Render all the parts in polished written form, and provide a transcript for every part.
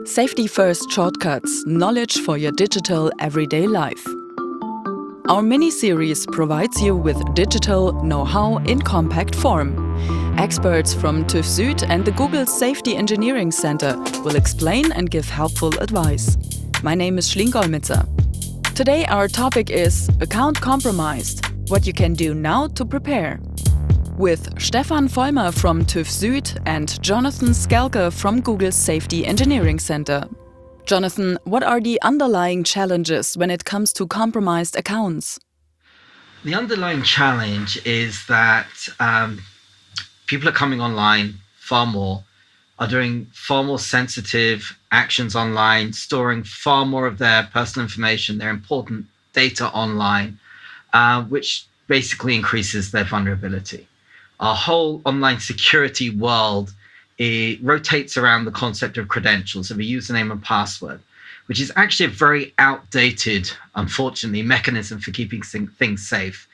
Safety First Shortcuts, knowledge for your digital everyday life. Our mini-series provides you with digital know-how in compact form. Experts from TÜV Süd and the Google Safety Engineering Center will explain and give helpful advice. My name is Schling Golmitzer. Today our topic is Account Compromised, what you can do now to prepare. With Stefan Vollmer from TÜV Süd and Jonathan Skelke from Google's Safety Engineering Center. Jonathan, what are the underlying challenges when it comes to compromised accounts? The underlying challenge is that people are coming online far more, are doing far more sensitive actions online, storing far more of their personal information, their important data online, which basically increases their vulnerability. Our whole online security world, it rotates around the concept of credentials, of a username and password, which is actually a very outdated, unfortunately, mechanism for keeping things safe.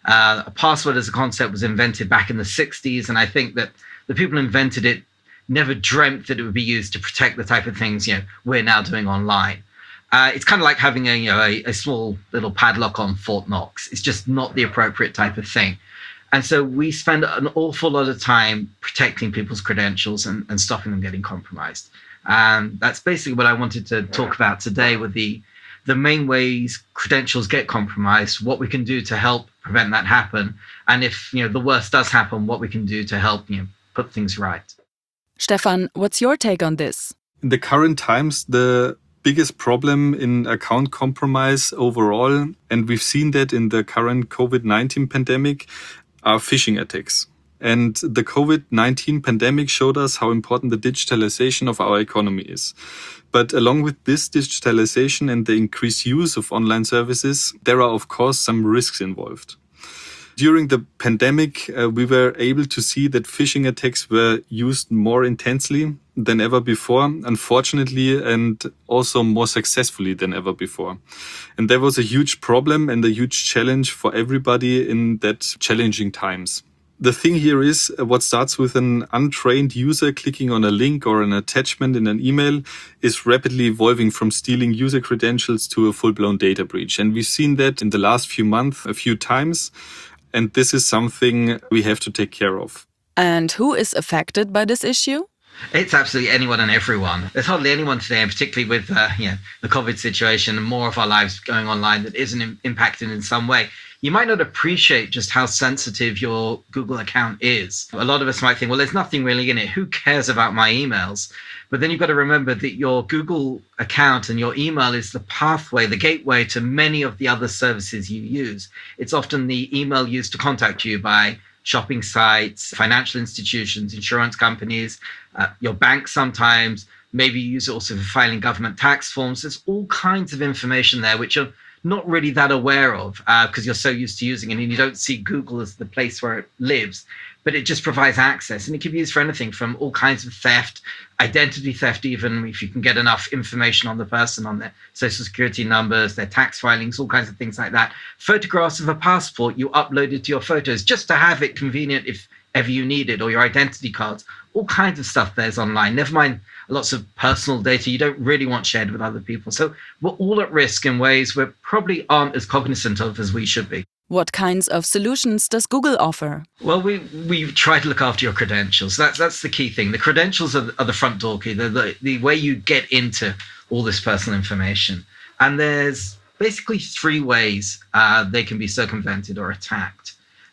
A password as a concept was invented back in the 60s, and I think that the people who invented it never dreamt that it would be used to protect the type of things we're now doing online. It's kind of like having a small little padlock on Fort Knox. It's just not the appropriate type of thing. And so we spend an awful lot of time protecting people's credentials and stopping them getting compromised. And that's basically what I wanted to talk about today, with the main ways credentials get compromised, what we can do to help prevent that happen, and if the worst does happen, what we can do to help put things right. Stefan, what's your take on this? In the current times, the biggest problem in account compromise overall, and we've seen that in the current COVID-19 pandemic, are phishing attacks. And the COVID-19 pandemic showed us how important the digitalization of our economy is. But along with this digitalization and the increased use of online services, there are, of course, some risks involved. During the pandemic, we were able to see that phishing attacks were used more intensely than ever before, unfortunately, and also more successfully than ever before. And there was a huge problem and a huge challenge for everybody in that challenging times. The thing here is what starts with an untrained user clicking on a link or an attachment in an email is rapidly evolving from stealing user credentials to a full-blown data breach. And we've seen that in the last few months a few times. And this is something we have to take care of. And who is affected by this issue? It's absolutely anyone and everyone. There's hardly anyone today, and particularly with the COVID situation and more of our lives going online, that isn't impacted in some way. You might not appreciate just how sensitive your Google account is. A lot of us might think, well, there's nothing really in it. Who cares about my emails? But then you've got to remember that your Google account and your email is the pathway, the gateway to many of the other services you use. It's often the email used to contact you by shopping sites, financial institutions, insurance companies, your bank sometimes. Maybe you use it also for filing government tax forms. There's all kinds of information there which you're not really that aware of because you're so used to using it, and you don't see Google as the place where it lives. But it just provides access, and it can be used for anything from all kinds of theft, identity theft, even if you can get enough information on the person, on their social security numbers, their tax filings, all kinds of things like that. Photographs of a passport you uploaded to your photos just to have it convenient if ever you need it, or your identity cards. All kinds of stuff there's online. Never mind lots of personal data you don't really want shared with other people. So we're all at risk in ways we probably aren't as cognizant of as we should be. What kinds of solutions does Google offer? Well, we try to look after your credentials. That's the key thing. The credentials are the front door key, the way you get into all this personal information. And there's basically three ways they can be circumvented or attacked.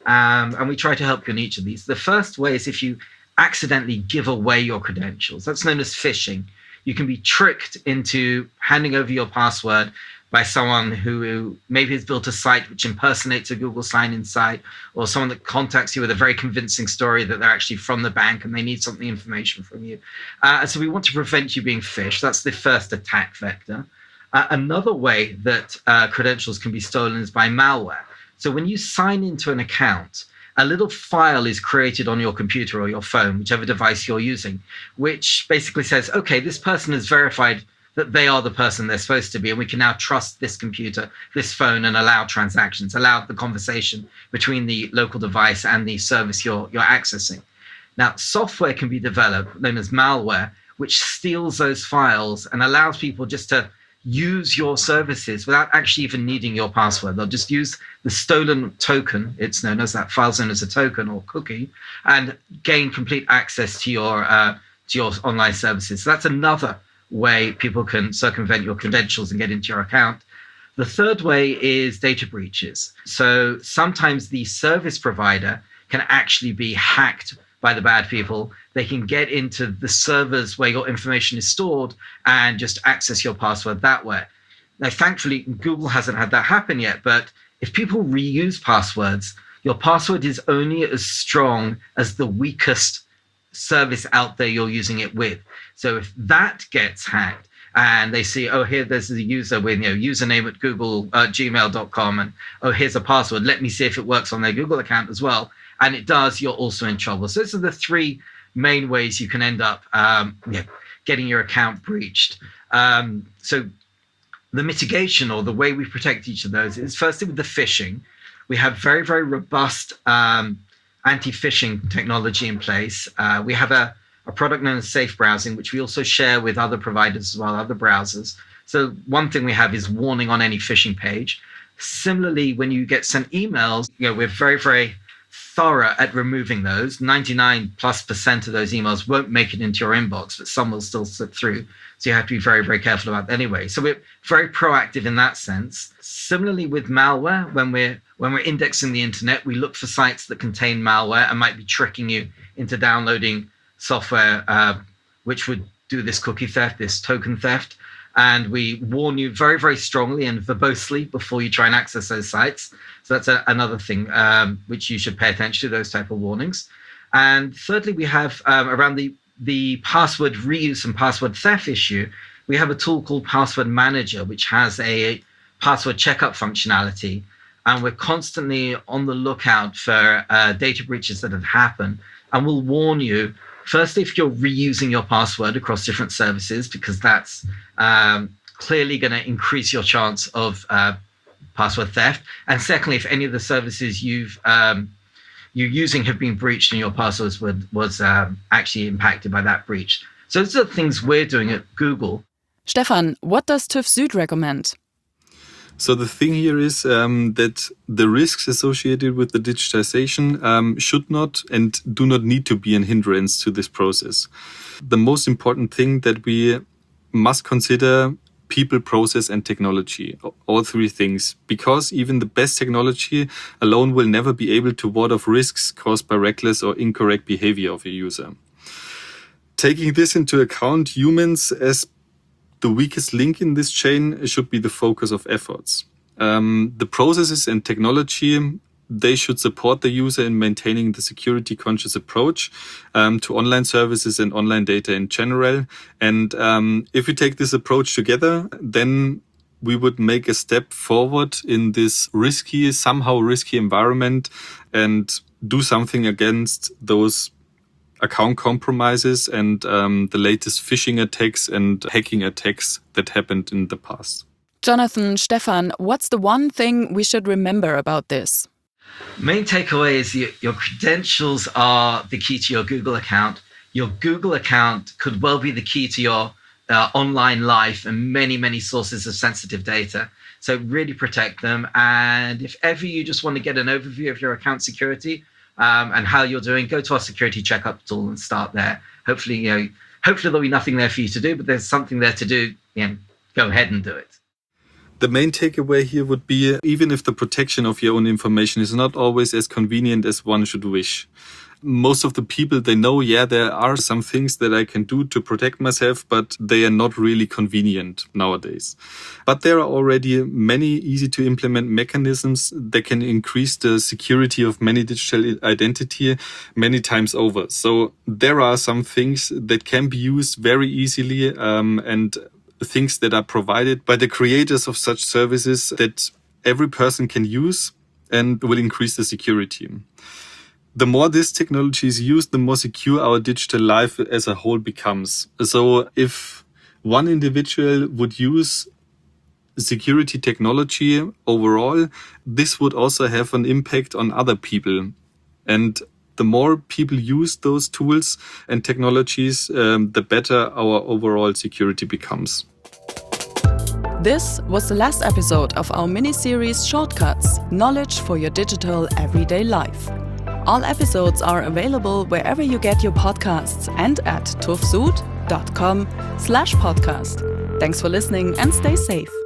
And we try to help you in each of these. The first way is if you accidentally give away your credentials. That's known as phishing. You can be tricked into handing over your password by someone who maybe has built a site which impersonates a Google sign-in site, or someone that contacts you with a very convincing story that they're actually from the bank and they need something information from you. So we want to prevent you being phished. That's the first attack vector. Another way that credentials can be stolen is by malware. So when you sign into an account, a little file is created on your computer or your phone, whichever device you're using, which basically says, okay, this person has verified that they are the person they're supposed to be, and we can now trust this computer, this phone, and allow transactions, allow the conversation between the local device and the service you're accessing. Now, software can be developed, known as malware, which steals those files and allows people just to use your services without actually even needing your password. They'll just use the stolen token, it's known as that, file's known as a token or cookie, and gain complete access to your online services. So that's another way people can circumvent your credentials and get into your account. The third way is data breaches. So sometimes the service provider can actually be hacked by the bad people. They can get into the servers where your information is stored and just access your password that way. Now, thankfully, Google hasn't had that happen yet, but if people reuse passwords, your password is only as strong as the weakest service out there you're using it with. So if that gets hacked and they see, oh, here there's a user with username at gmail.com, and oh, here's a password, let me see if it works on their Google account as well, and it does, you're also in trouble. So those are the three main ways you can end up getting your account breached. So the mitigation, or the way we protect each of those, is firstly with the phishing. We have very, very robust anti-phishing technology in place. We have a product known as Safe Browsing, which we also share with other providers as well, other browsers. So one thing we have is warning on any phishing page. Similarly, when you get sent emails, we're very, very thorough at removing those. 99+% of those emails won't make it into your inbox, but some will still slip through. So you have to be very, very careful about that anyway. So we're very proactive in that sense. Similarly with malware, when we're indexing the internet, we look for sites that contain malware and might be tricking you into downloading software which would do this cookie theft, this token theft. And we warn you very, very strongly and verbosely before you try and access those sites. So that's another thing which you should pay attention to, those type of warnings. And thirdly, we have around the password reuse and password theft issue, we have a tool called Password Manager, which has a password checkup functionality. And we're constantly on the lookout for data breaches that have happened. And we'll warn you, firstly, if you're reusing your password across different services, because that's clearly going to increase your chance of password theft. And secondly, if any of the services you're using have been breached and your passwords was actually impacted by that breach. So those are the things we're doing at Google. Stefan, what does TÜV Süd recommend? So the thing here is that the risks associated with the digitization should not and do not need to be an hindrance to this process. The most important thing that we must consider: people, process, and technology, all three things, because even the best technology alone will never be able to ward off risks caused by reckless or incorrect behavior of a user. Taking this into account, humans as the weakest link in this chain should be the focus of efforts. The processes and technology, they should support the user in maintaining the security-conscious approach to online services and online data in general. And if we take this approach together, then we would make a step forward in this somehow risky environment and do something against those account compromises and the latest phishing attacks and hacking attacks that happened in the past. Jonathan, Stefan, what's the one thing we should remember about this? Main takeaway is your credentials are the key to your Google account. Your Google account could well be the key to your online life and many, many sources of sensitive data. So really protect them. And if ever you just want to get an overview of your account security and how you're doing, go to our security checkup tool and start there. Hopefully there'll be nothing there for you to do, but there's something there to do. Go ahead and do it. The main takeaway here would be, even if the protection of your own information is not always as convenient as one should wish, most of the people, they know, there are some things that I can do to protect myself, but they are not really convenient nowadays. But there are already many easy to implement mechanisms that can increase the security of many digital identity many times over. So there are some things that can be used very easily and things that are provided by the creators of such services that every person can use and will increase the security. The more this technology is used, the more secure our digital life as a whole becomes. So if one individual would use security technology overall, this would also have an impact on other people. And the more people use those tools and technologies, the better our overall security becomes. This was the last episode of our mini-series Shortcuts, Knowledge for Your Digital Everyday Life. All episodes are available wherever you get your podcasts and at tufsud.com/podcast. Thanks for listening and stay safe.